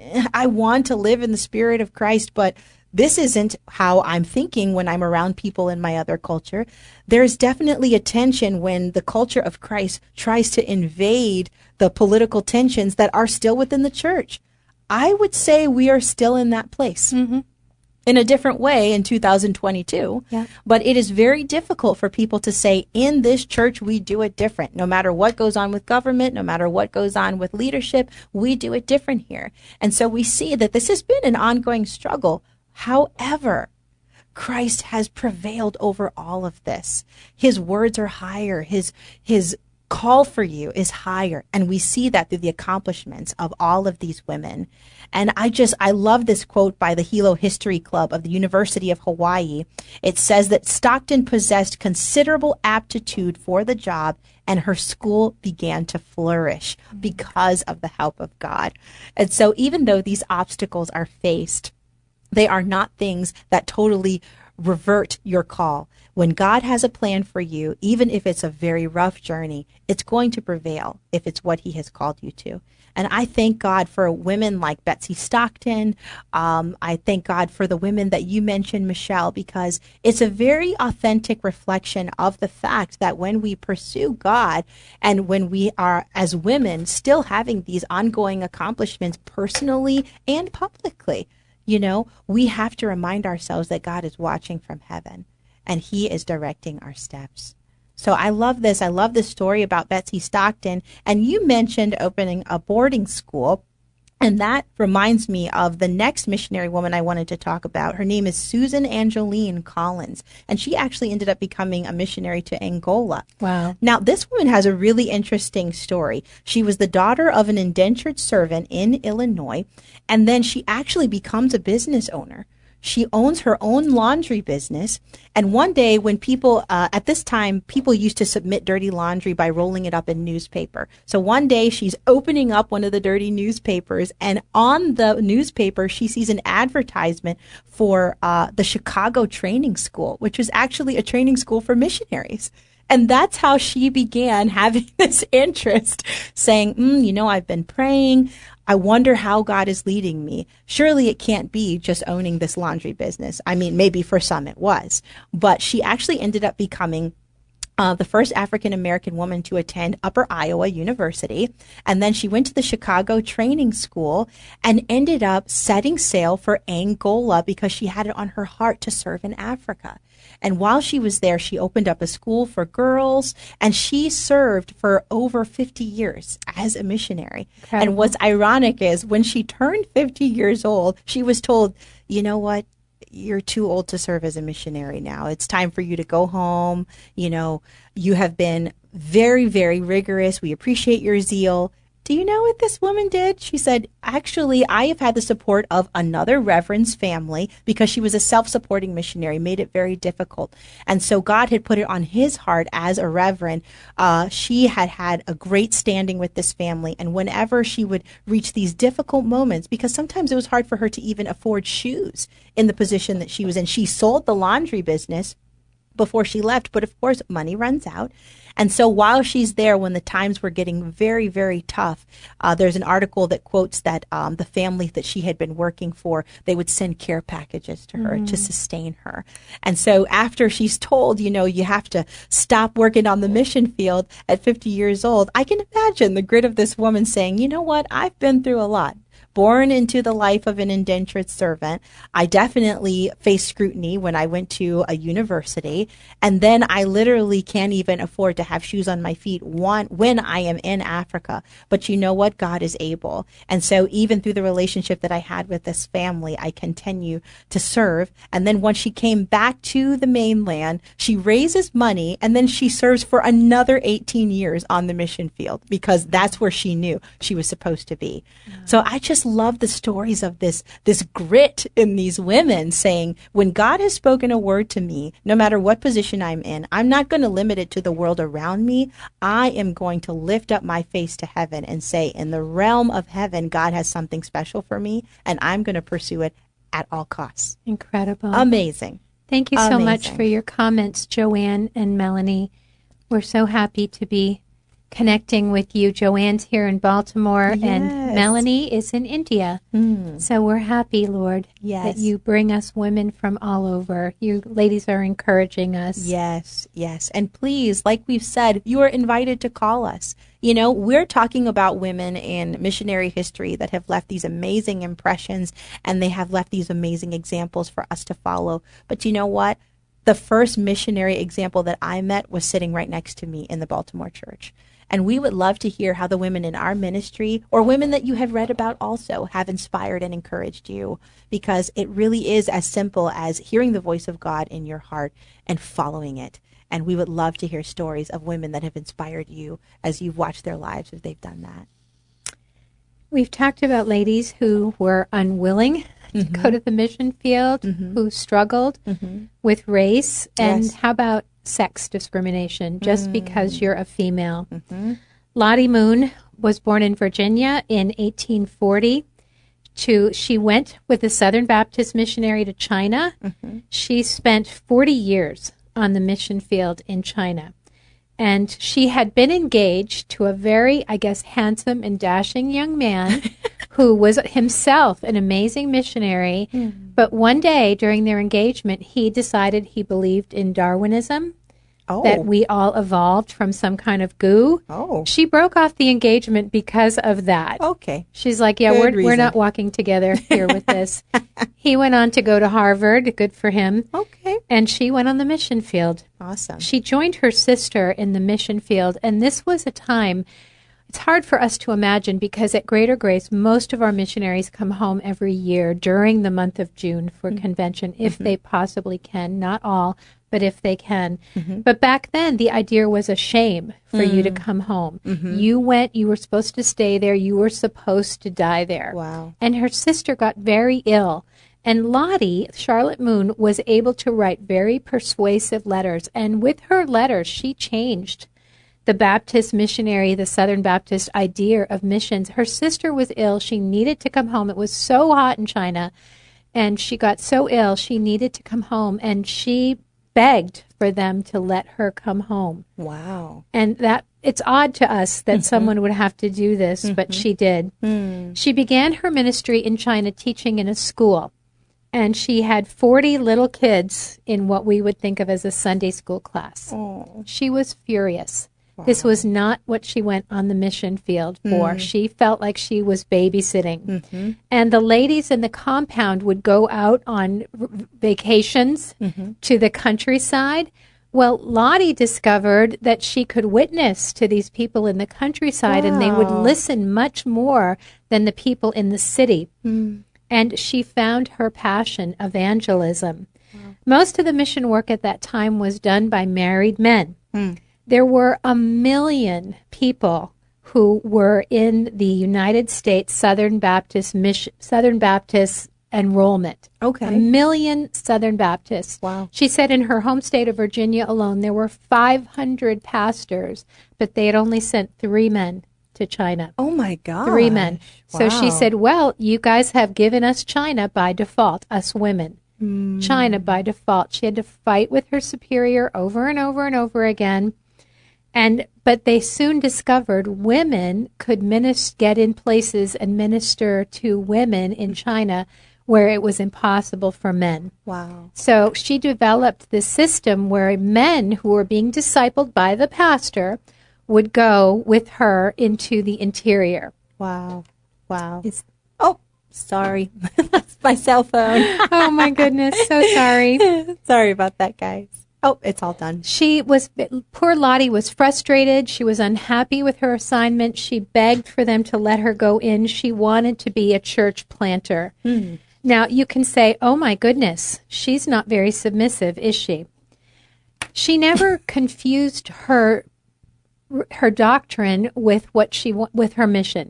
I want to live in the spirit of Christ, but this isn't how I'm thinking when I'm around people in my other culture. There's definitely a tension when the culture of Christ tries to invade the political tensions that are still within the church. I would say we are still in that place. Mm-hmm. In a different way in two thousand twenty-two. Yeah. But it is very difficult for people to say, in this church, we do it different. No matter what goes on with government, no matter what goes on with leadership, we do it different here. And so we see that this has been an ongoing struggle. However, Christ has prevailed over all of this. His words are higher. His, his call for you is higher. And we see that through the accomplishments of all of these women. And I just, I love this quote by the Hilo History Club of the University of Hawaii. It says that Stockton possessed considerable aptitude for the job and her school began to flourish because of the help of God. And so even though these obstacles are faced, they are not things that totally revert your call. When God has a plan for you, even if it's a very rough journey, it's going to prevail if it's what he has called you to. And I thank God for women like Betsy Stockton. Um, I thank God for the women that you mentioned, Michelle, because it's a very authentic reflection of the fact that when we pursue God and when we are, as women, still having these ongoing accomplishments personally and publicly, you know, we have to remind ourselves that God is watching from heaven and he is directing our steps. So I love this. I love this story about Betsy Stockton. And you mentioned opening a boarding school. And that reminds me of the next missionary woman I wanted to talk about. Her name is Susan Angeline Collins. And she actually ended up becoming a missionary to Angola. Wow. Now, this woman has a really interesting story. She was the daughter of an indentured servant in Illinois. And then she actually becomes a business owner. She owns her own laundry business. And one day when people, uh, at this time, people used to submit dirty laundry by rolling it up in newspaper. So one day she's opening up one of the dirty newspapers, and on the newspaper, she sees an advertisement for uh, the Chicago Training School, which was actually a training school for missionaries. And that's how she began having this interest, saying, mm, you know, I've been praying. I wonder how God is leading me. Surely it can't be just owning this laundry business. I mean, maybe for some it was. But she actually ended up becoming Uh, the first African-American woman to attend Upper Iowa University. And then she went to the Chicago Training School and ended up setting sail for Angola because she had it on her heart to serve in Africa. And while she was there, she opened up a school for girls, and she served for over fifty years as a missionary. Incredible. And what's ironic is when she turned fifty years old, she was told, you know what? You're too old to serve as a missionary now. It's time for you to go home. You know, you have been very, very rigorous. We appreciate your zeal. Do you know what this woman did? She said, actually, I have had the support of another reverend's family because she was a self-supporting missionary, made it very difficult. And so God had put it on his heart as a reverend. Uh, she had had a great standing with this family. And whenever she would reach these difficult moments, because sometimes it was hard for her to even afford shoes in the position that she was in, she sold the laundry business before she left. But of course, money runs out. And so while she's there, when the times were getting very, very tough, uh, there's an article that quotes that um, the family that she had been working for, they would send care packages to her mm. to sustain her. And so after she's told, you know, you have to stop working on the mission field at fifty years old, I can imagine the grit of this woman saying, you know what, I've been through a lot. Born into the life of an indentured servant. I definitely faced scrutiny when I went to a university. And then I literally can't even afford to have shoes on my feet one, when I am in Africa. But you know what? God is able. And so even through the relationship that I had with this family, I continue to serve. And then once she came back to the mainland, she raises money and then she serves for another eighteen years on the mission field because that's where she knew she was supposed to be. Yeah. So I just just love the stories of this, this grit in these women saying, when God has spoken a word to me, no matter what position I'm in, I'm not going to limit it to the world around me. I am going to lift up my face to heaven and say, in the realm of heaven, God has something special for me, and I'm going to pursue it at all costs. Incredible. Amazing. Thank you so Amazing. much for your comments, Joanne and Melanie. We're so happy to be connecting with you. Joanne's here in Baltimore, Yes. and Melanie is in India. Mm. So we're happy, Lord, Yes. that you bring us women from all over. You ladies are encouraging us. Yes, yes. And please, like we've said, you are invited to call us. You know, we're talking about women in missionary history that have left these amazing impressions, and they have left these amazing examples for us to follow. But you know what? The first missionary example that I met was sitting right next to me in the Baltimore church. And we would love to hear how the women in our ministry, or women that you have read about also, have inspired and encouraged you, because it really is as simple as hearing the voice of God in your heart and following it. And we would love to hear stories of women that have inspired you as you've watched their lives if they've done that. We've talked about ladies who were unwilling to Mm-hmm. go to the mission field, Mm-hmm. who struggled Mm-hmm. with race. And Yes. how about sex discrimination, just Mm. because you're a female? Mm-hmm. Lottie Moon was born in Virginia in eighteen forty. To, she went with a Southern Baptist missionary to China. Mm-hmm. She spent forty years on the mission field in China. And she had been engaged to a very, I guess, handsome and dashing young man who was himself an amazing missionary. Mm. But one day during their engagement, he decided he believed in Darwinism, Oh. that we all evolved from some kind of goo. Oh. She broke off the engagement because of that. Okay. She's like, yeah, Good we're, we're reason. not walking together here with this. He went on to go to Harvard. Good for him. Okay. And she went on the mission field. Awesome. She joined her sister in the mission field, and this was a time, it's hard for us to imagine, because at Greater Grace, most of our missionaries come home every year during the month of June for Mm-hmm. convention, if mm-hmm. they possibly can. Not all, but if they can. Mm-hmm. But back then, the idea was a shame for mm-hmm. you to come home. Mm-hmm. You went, you were supposed to stay there, you were supposed to die there. Wow. And her sister got very ill. And Lottie, Charlotte Moon, was able to write very persuasive letters. And with her letters, she changed the Baptist missionary, the Southern Baptist idea of missions. Her sister was ill. She needed to come home. It was so hot in China. And she got so ill, she needed to come home. And she begged for them to let her come home. Wow. And that it's odd to us that mm-hmm. someone would have to do this, mm-hmm. but she did. Mm. She began her ministry in China teaching in a school. And she had forty little kids in what we would think of as a Sunday school class. Oh. She was furious. Wow. This was not what she went on the mission field for. Mm. She felt like she was babysitting. Mm-hmm. And the ladies in the compound would go out on r- vacations mm-hmm. to the countryside. Well, Lottie discovered that she could witness to these people in the countryside, wow. and they would listen much more than the people in the city. Mm. And she found her passion, evangelism. Wow. Most of the mission work at that time was done by married men. Mm. There were a million people who were in the United States Southern Baptist mission, Southern Baptist enrollment. Okay. A million Southern Baptists. Wow. She said in her home state of Virginia alone, there were five hundred pastors, but they had only sent three men to China. Oh, my God. Three men. Wow. So she said, well, you guys have given us China by default, us women. Mm. China by default. She had to fight with her superior over and over and over again. And but they soon discovered women could minister, get in places and minister to women in China where it was impossible for men. Wow. So she developed this system where men who were being discipled by the pastor would go with her into the interior. Wow. Wow. It's, oh, sorry. That's my cell phone. oh, my goodness. So sorry. Sorry about that, guys. Oh, it's all done. She was, poor Lottie was frustrated. She was unhappy with her assignment. She begged for them to let her go in. She wanted to be a church planter. Hmm. Now, you can say, oh, my goodness, she's not very submissive, is she? She never confused her her doctrine with what she with her mission.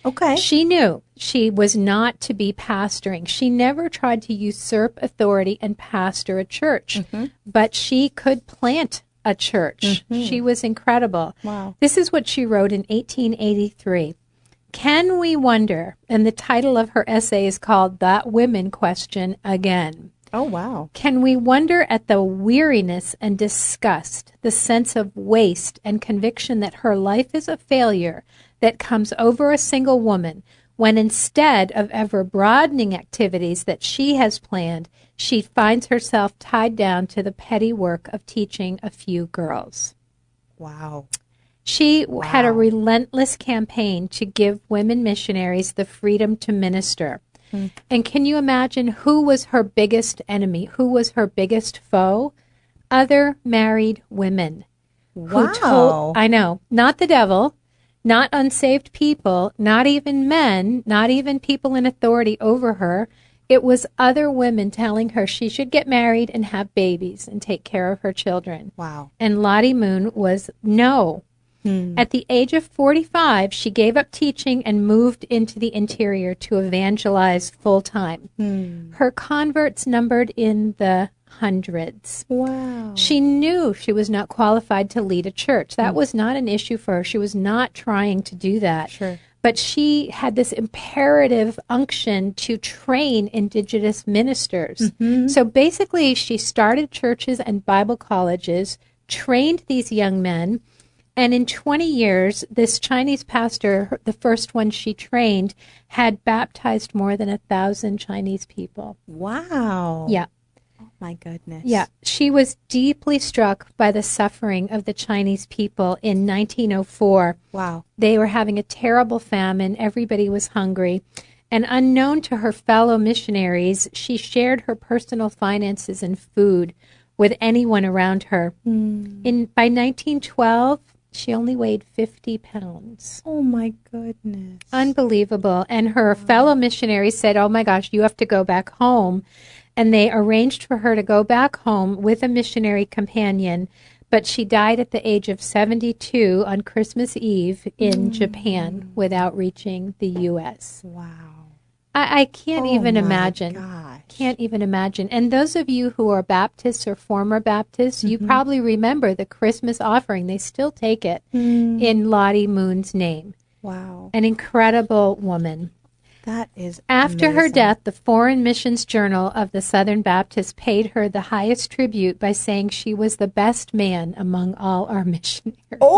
Okay. She knew she was not to be pastoring. She never tried to usurp authority and pastor a church, mm-hmm. but she could plant a church. Mm-hmm. She was incredible. Wow. This is what she wrote in eighteen eighty-three. Can we wonder, and the title of her essay is called That Women Question Again. Oh, wow. Can we wonder at the weariness and disgust, the sense of waste and conviction that her life is a failure that comes over a single woman when instead of ever broadening activities that she has planned, she finds herself tied down to the petty work of teaching a few girls? Wow. She wow. had a relentless campaign to give women missionaries the freedom to minister. Mm. And can you imagine who was her biggest enemy? Who was her biggest foe? Other married women. Wow. Who told, I know, not the devil, not unsaved people, not even men, not even people in authority over her. It was other women telling her she should get married and have babies and take care of her children. Wow. And Lottie Moon was no. Hmm. At the age of forty-five, she gave up teaching and moved into the interior to evangelize full-time. Hmm. Her converts numbered in the hundreds. Wow. She knew she was not qualified to lead a church. That hmm. was not an issue for her. She was not trying to do that. Sure. But she had this imperative unction to train indigenous ministers. Mm-hmm. So basically, she started churches and Bible colleges, trained these young men, and in twenty years, this Chinese pastor, the first one she trained, had baptized more than a thousand Chinese people. Wow. Yeah. Oh, my goodness. Yeah. She was deeply struck by the suffering of the Chinese people in nineteen oh four. Wow. They were having a terrible famine. Everybody was hungry. And unknown to her fellow missionaries, she shared her personal finances and food with anyone around her. Mm. In by nineteen twelve, she only weighed fifty pounds. Oh, my goodness. Unbelievable. And her wow. fellow missionaries said, oh, my gosh, you have to go back home. And they arranged for her to go back home with a missionary companion. But she died at the age of seventy-two on Christmas Eve in mm. Japan without reaching the U S Wow. I, I can't oh even my imagine. Gosh. Can't even imagine. And those of you who are Baptists or former Baptists, mm-hmm. you probably remember the Christmas offering. They still take it mm. in Lottie Moon's name. Wow. An incredible woman. That is After amazing. her death, the Foreign Missions Journal of the Southern Baptists paid her the highest tribute by saying she was the best man among all our missionaries.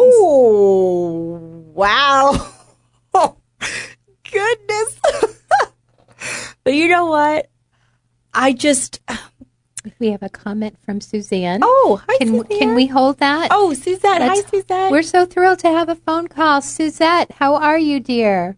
Oh, wow. Oh, goodness. But you know what? I just... We have a comment from Suzanne. Oh, hi, can, Suzanne. Can we hold that? Oh, Suzanne. Let's, hi, Suzanne. We're so thrilled to have a phone call. Suzette, how are you, dear?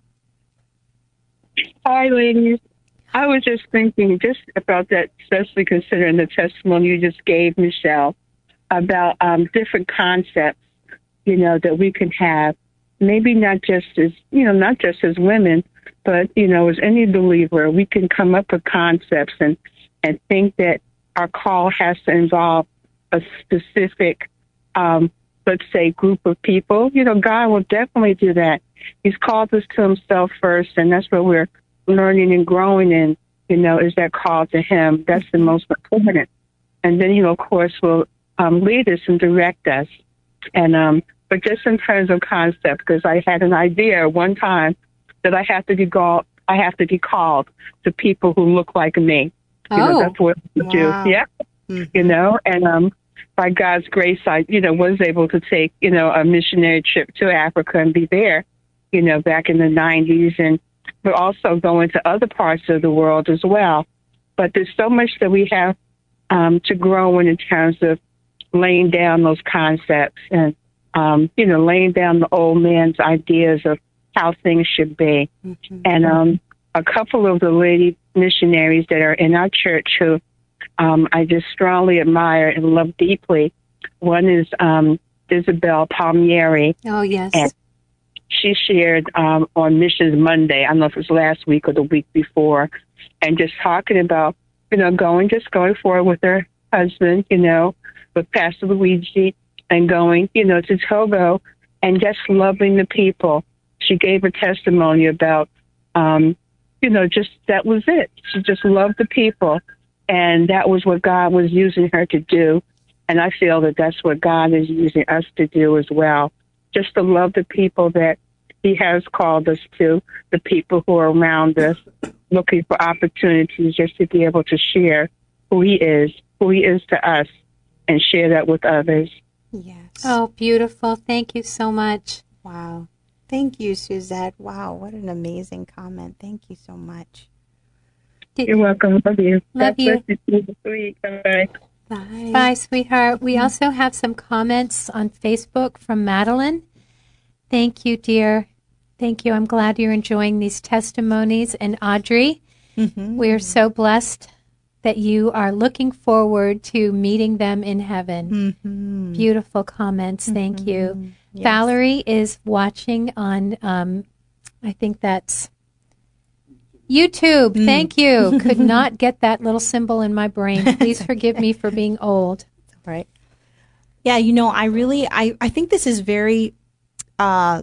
Hi, ladies. I was just thinking just about that, especially considering the testimony you just gave, Michelle, about um, different concepts, you know, that we can have. Maybe not just as, you know, not just as women, but, you know, as any believer, we can come up with concepts and, and think that our call has to involve a specific, um, let's say, group of people. You know, God will definitely do that. He's called us to himself first, and that's what we're learning and growing in, you know, is that call to him. That's the most important. And then, you know, of course, will um, lead us and direct us. And, um, but just in terms of concept, because I had an idea one time that I have to be called, I have to be called to people who look like me. You oh, know, that's what we wow. do. Yeah. Mm-hmm. You know, and, um, by God's grace, I, you know, was able to take, you know, a missionary trip to Africa and be there, you know, back in the nineties, and but also going to other parts of the world as well. But there's so much that we have um, to grow in in terms of laying down those concepts and, um, you know, laying down the old man's ideas of how things should be. Mm-hmm. And um, a couple of the lady missionaries that are in our church who um, I just strongly admire and love deeply. One is um, Isabel Palmieri. Oh, yes. And she shared um, on Missions Monday, I don't know if it was last week or the week before, and just talking about, you know, going, just going forward with her husband, you know, with Pastor Luigi, and going, you know, to Togo and just loving the people, she gave a testimony about, um, you know, just that was it. She just loved the people, and that was what God was using her to do. And I feel that that's what God is using us to do as well, just to love the people that he has called us to, the people who are around us, looking for opportunities just to be able to share who he is, who he is to us, and share that with others. Yes. Oh, beautiful. Thank you so much. Wow. Thank you, Suzette. Wow, what an amazing comment. Thank you so much. You're welcome. Love you. Love you. Sweet. Bye. Bye. Bye, sweetheart. We also have some comments on Facebook from Madeline. Thank you, dear. Thank you. I'm glad you're enjoying these testimonies. And Audrey, Mm-hmm. we are so blessed that you are looking forward to meeting them in heaven. Mm-hmm. Beautiful comments. Thank Mm-hmm. you. Yes. Valerie is watching on, um, I think that's YouTube. Mm. Thank you. Could not get that little symbol in my brain. Please forgive me for being old. Right. Yeah, you know, I really, I, I think this is very, uh,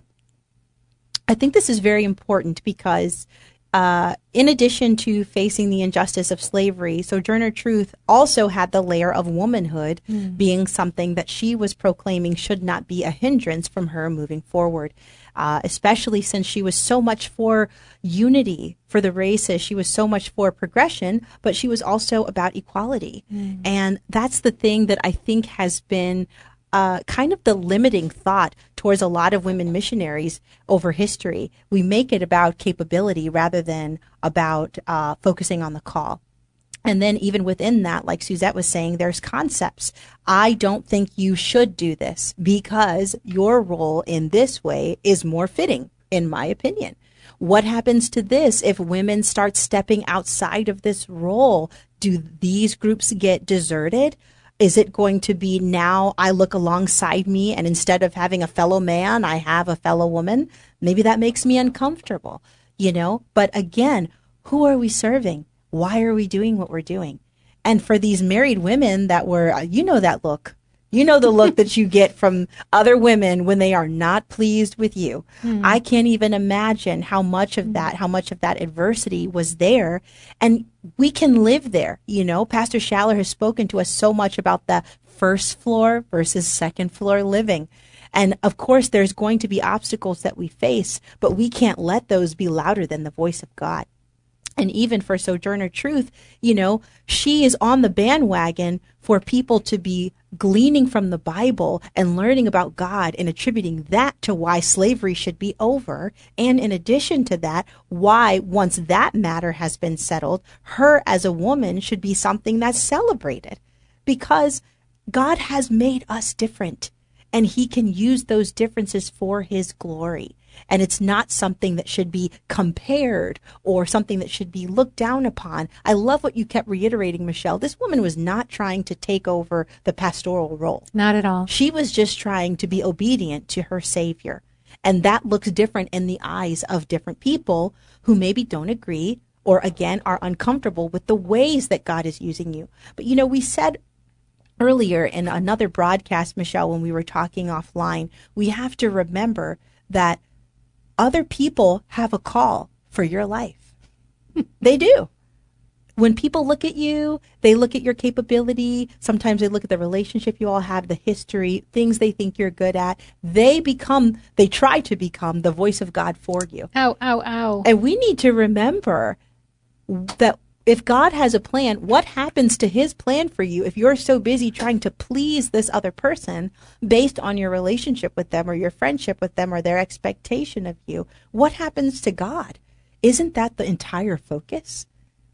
I think this is very important because uh, in addition to facing the injustice of slavery, Sojourner Truth also had the layer of womanhood mm. being something that she was proclaiming should not be a hindrance from her moving forward, uh, especially since she was so much for unity for the races. She was so much for progression, but she was also about equality. Mm. And that's the thing that I think has been Uh, kind of the limiting thought towards a lot of women missionaries over history. We make it about capability rather than about uh, focusing on the call. And then even within that, like Suzette was saying, there's concepts. I don't think you should do this because your role in this way is more fitting, in my opinion. What happens to this if women start stepping outside of this role? Do these groups get deserted? Is it going to be now I look alongside me and instead of having a fellow man, I have a fellow woman? Maybe that makes me uncomfortable, you know? But again, who are we serving? Why are we doing what we're doing? And for these married women that were, you know that look. You know the look that you get from other women when they are not pleased with you. Mm. I can't even imagine how much of that, how much of that adversity was there. And we can live there. You know, Pastor Schaller has spoken to us so much about the first floor versus second floor living. And of course, there's going to be obstacles that we face, but we can't let those be louder than the voice of God. And even for Sojourner Truth, you know, she is on the bandwagon for people to be gleaning from the Bible and learning about God and attributing that to why slavery should be over. And in addition to that, why once that matter has been settled, her as a woman should be something that's celebrated because God has made us different and he can use those differences for his glory. And it's not something that should be compared or something that should be looked down upon. I love what you kept reiterating, Michelle. This woman was not trying to take over the pastoral role. Not at all. She was just trying to be obedient to her Savior. And that looks different in the eyes of different people who maybe don't agree or, again, are uncomfortable with the ways that God is using you. But, you know, we said earlier in another broadcast, Michelle, when we were talking offline, we have to remember that other people have a call for your life. They do. When people look at you, they look at your capability. Sometimes they look at the relationship you all have, the history, things they think you're good at. They become, they try to become the voice of God for you. Ow, ow, ow. And we need to remember that if God has a plan, what happens to his plan for you if you're so busy trying to please this other person based on your relationship with them or your friendship with them or their expectation of you? What happens to God? Isn't that the entire focus?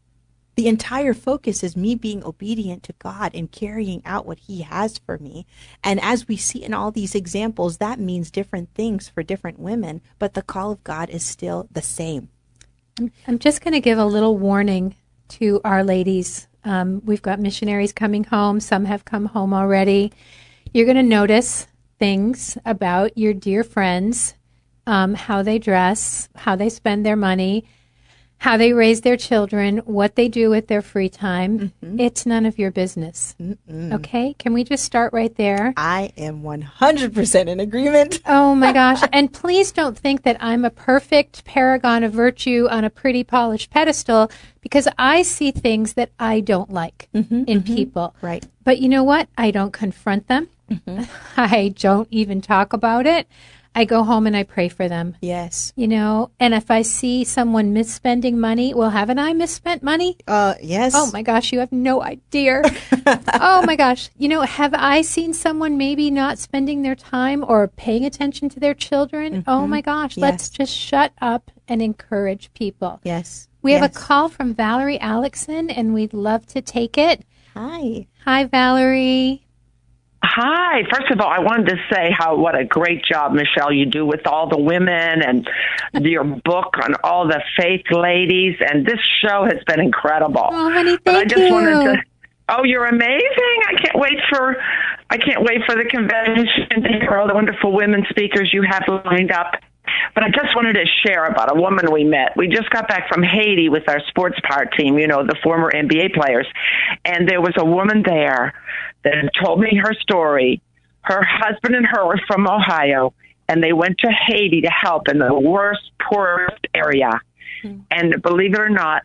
The entire focus is me being obedient to God and carrying out what he has for me. And as we see in all these examples, that means different things for different women, but the call of God is still the same. I'm just going to give a little warning to our ladies. Um, we've got missionaries coming home. Some have come home already. You're going to notice things about your dear friends, um, how they dress, how they spend their money, how they raise their children, what they do with their free time. Mm-hmm. It's none of your business. Mm-mm. Okay? Can we just start right there? I am one hundred percent in agreement. Oh, my gosh. And please don't think that I'm a perfect paragon of virtue on a pretty polished pedestal, because I see things that I don't like mm-hmm, in mm-hmm. people. Right. But you know what? I don't confront them. Mm-hmm. I don't even talk about it. I go home and I pray for them. Yes. You know, and if I see someone misspending money, well, haven't I misspent money? Uh, yes. Oh, my gosh, you have no idea. Oh, my gosh. You know, have I seen someone maybe not spending their time or paying attention to their children? Mm-hmm. Oh, my gosh. Yes. Let's just shut up and encourage people. Yes. We yes. have a call from Valerie Alexson, and we'd love to take it. Hi. Hi, Valerie. Hi. First of all, I wanted to say how what a great job, Michelle, you do with all the women and your book on all the faith ladies. And this show has been incredible. Oh, honey, thank but I just you. wanted to. Oh, you're amazing! I can't wait for. I can't wait for the convention to hear all the wonderful women speakers you have lined up. But I just wanted to share about a woman we met. We just got back from Haiti with our sports part team, you know, the former N B A players. And there was a woman there that told me her story. Her husband and her were from Ohio, and they went to Haiti to help in the worst, poorest area. Mm-hmm. And believe it or not,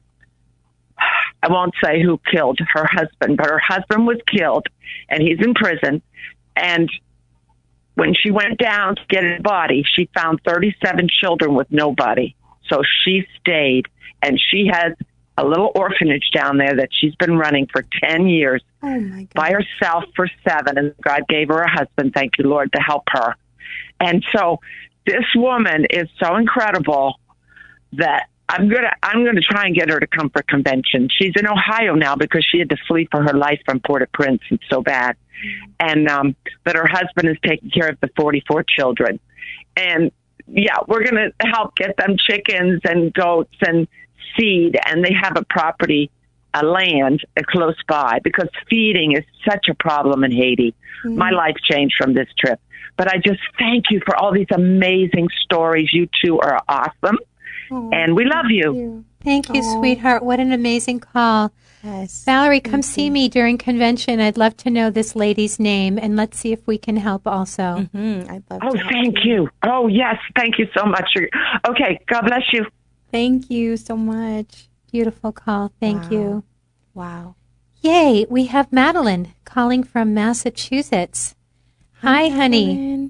I won't say who killed her husband, but her husband was killed, and he's in prison. And when she went down to get his body, she found thirty-seven children with nobody. So she stayed, and she has a little orphanage down there that she's been running for ten years oh my God. by herself for seven. And God gave her a husband, thank you, Lord, to help her. And so this woman is so incredible that I'm gonna I'm gonna try and get her to come for convention. She's in Ohio now because she had to flee for her life from Port-au-Prince. It's so bad. And um, but her husband is taking care of the forty-four children. And yeah, we're gonna help get them chickens and goats and seed, and they have a property, a land uh, close by, because feeding is such a problem in Haiti. Mm-hmm. My life changed from this trip. But I just thank you for all these amazing stories. You two are awesome. Oh, and we love you. you. Thank you, oh. sweetheart. What an amazing call. Yes. Valerie, come Thank see you. me during convention. I'd love to know this lady's name, and let's see if we can help also. Mm-hmm. I'd love oh, to help thank you. you. Oh, yes. Thank you so much. Okay. God bless you. Thank you so much. Beautiful call. Thank wow. you. Wow. Yay. We have Madeline calling from Massachusetts. Hi, Hi honey. Madeline.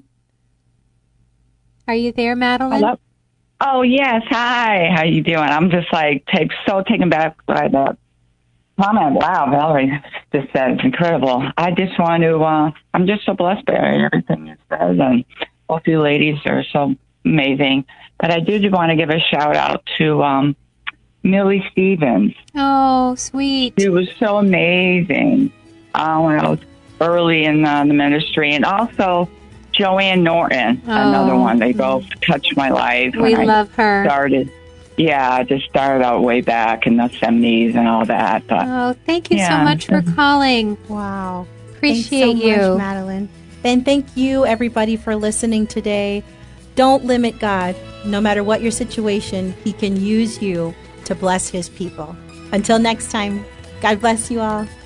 Are you there, Madeline? Hello? Oh, yes. Hi. How you doing? I'm just like take, so taken back by the comment. Wow, Valerie just said it's incredible. I just want to, uh, I'm just so blessed by everything you said, and both you ladies are so amazing. But I did want to give a shout out to um, Millie Stevens. Oh, sweet. She was so amazing uh, when I was early in uh, the ministry. And also Joanne Norton, oh, another one. They both touched my life. We when love I her. Started, yeah, I just started out way back in the seventies and all that. But, oh, thank you yeah. so much for calling. Wow. Appreciate Thanks so you. much, Madeline. And thank you, everybody, for listening today. Don't limit God. No matter what your situation, He can use you to bless His people. Until next time, God bless you all.